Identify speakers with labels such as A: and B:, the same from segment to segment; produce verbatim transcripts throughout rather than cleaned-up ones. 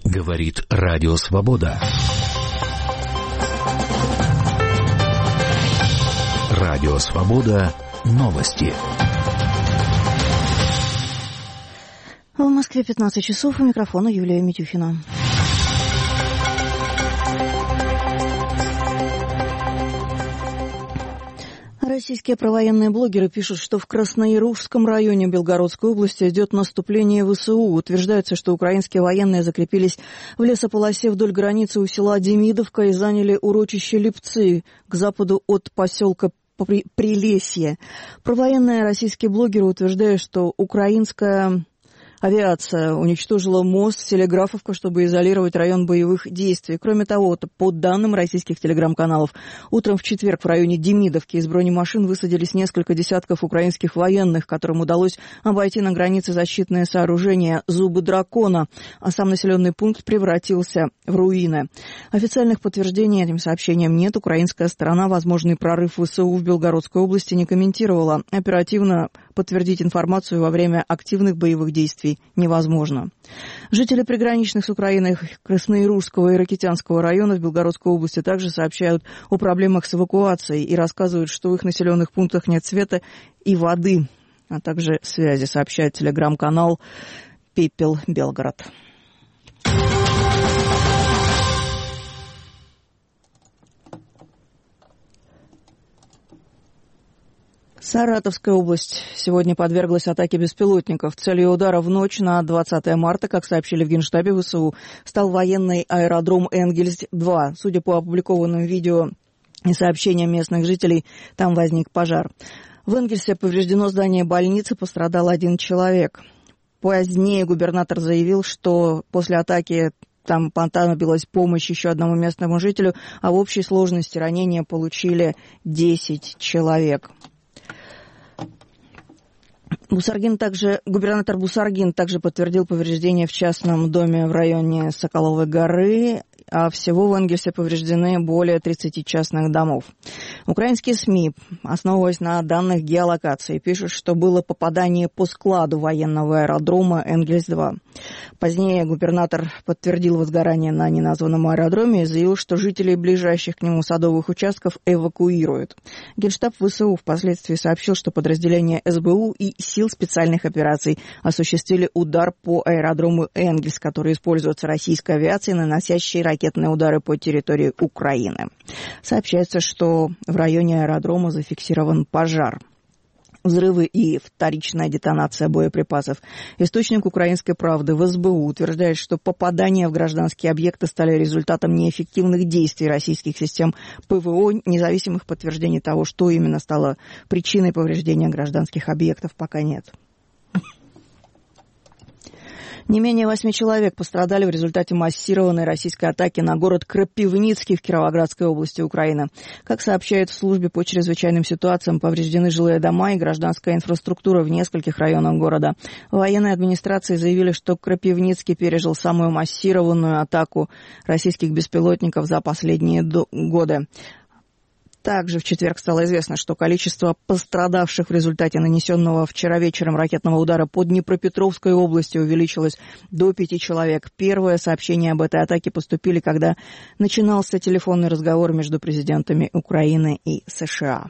A: Говорит Радио Свобода. Радио Свобода. Новости.
B: В Москве пятнадцать часов. У микрофона Юлия Митюхина. Российские провоенные блогеры пишут, что в Красноярушском районе Белгородской области идет наступление ВСУ. Утверждается, что украинские военные закрепились в лесополосе вдоль границы у села Демидовка и заняли урочище Липцы к западу от поселка Прилесье. Провоенные российские блогеры утверждают, что украинская авиация уничтожила мост Телеграфовка, чтобы изолировать район боевых действий. Кроме того, по данным российских телеграм-каналов, утром в четверг в районе Демидовки из бронемашин высадились несколько десятков украинских военных, которым удалось обойти на границе защитное сооружение «Зубы дракона», а сам населенный пункт превратился в руины. Официальных подтверждений этим сообщениям нет. Украинская сторона возможный прорыв ВСУ в Белгородской области не комментировала. Оперативно подтвердить информацию во время активных боевых действий невозможно. Жители приграничных с Украиной Красноярушского и Ракитянского районов Белгородской области также сообщают о проблемах с эвакуацией и рассказывают, что в их населенных пунктах нет света и воды, а также связи, сообщает телеграм-канал «Пепел Белгород». Саратовская область сегодня подверглась атаке беспилотников. Целью удара в ночь на двадцатое марта, как сообщили в Генштабе ВСУ, стал военный аэродром Энгельс-два. Судя по опубликованным видео и сообщениям местных жителей, там возник пожар. В Энгельсе повреждено здание больницы, пострадал один человек. Позднее губернатор заявил, что после атаки там понадобилась помощь еще одному местному жителю, а в общей сложности ранения получили десять человек. Бусаргин также, губернатор Бусаргин также подтвердил повреждения в частном доме в районе Соколовой горы, а всего в Энгельсе повреждены более тридцати частных домов. Украинские СМИ, основываясь на данных геолокации, пишут, что было попадание по складу военного аэродрома Энгельс-два. Позднее губернатор подтвердил возгорание на неназванном аэродроме и заявил, что жителей ближайших к нему садовых участков эвакуируют. Генштаб ВСУ впоследствии сообщил, что подразделения СБУ и сил специальных операций осуществили удар по аэродрому Энгельс, который используется российской авиацией, наносящей ракетные удары по территории Украины. Сообщается, что в районе аэродрома зафиксирован пожар. Взрывы и вторичная детонация боеприпасов. Источник «Украинской правды» в СБУ утверждает, что попадания в гражданские объекты стали результатом неэффективных действий российских систем ПВО. Независимых подтверждений того, что именно стало причиной повреждения гражданских объектов, пока нет. Не менее восьми человек пострадали в результате массированной российской атаки на город Крапивницкий в Кировоградской области Украины. Как сообщают в службе по чрезвычайным ситуациям, повреждены жилые дома и гражданская инфраструктура в нескольких районах города. В военной администрации заявили, что Крапивницкий пережил самую массированную атаку российских беспилотников за последние годы. Также в четверг стало известно, что количество пострадавших в результате нанесенного вчера вечером ракетного удара по Днепропетровской области увеличилось до пяти человек. Первые сообщения об этой атаке поступили, когда начинался телефонный разговор между президентами Украины и США.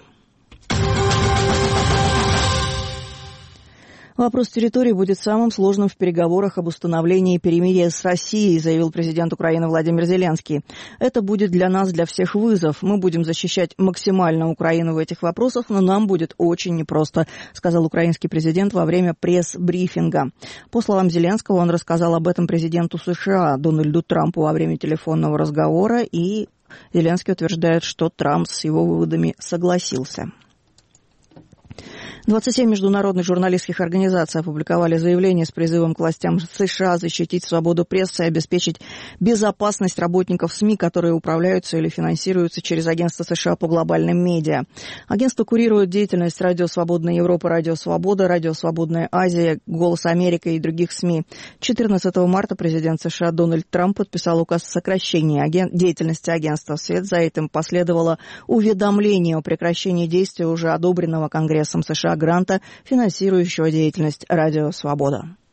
B: Вопрос территории будет самым сложным в переговорах об установлении перемирия с Россией, заявил президент Украины Владимир Зеленский. Это будет для нас, для всех вызов. Мы будем защищать максимально Украину в этих вопросах, но нам будет очень непросто, сказал украинский президент во время пресс-брифинга. По словам Зеленского, он рассказал об этом президенту США Дональду Трампу во время телефонного разговора, и Зеленский утверждает, что Трамп с его выводами согласился. двадцать семь международных журналистских организаций опубликовали заявление с призывом к властям США защитить свободу прессы и обеспечить безопасность работников СМИ, которые управляются или финансируются через агентство США по глобальным медиа. Агентство курирует деятельность Радио Свободная Европа, Радио Свобода, Радио Свободная Азия, Голос Америки и других СМИ. четырнадцатого марта президент США Дональд Трамп подписал указ о сокращении аген... деятельности агентства. Вслед за этим последовало уведомление о прекращении действия уже одобренного Конгрессом США гранта, финансирующего деятельность Радио Свобода.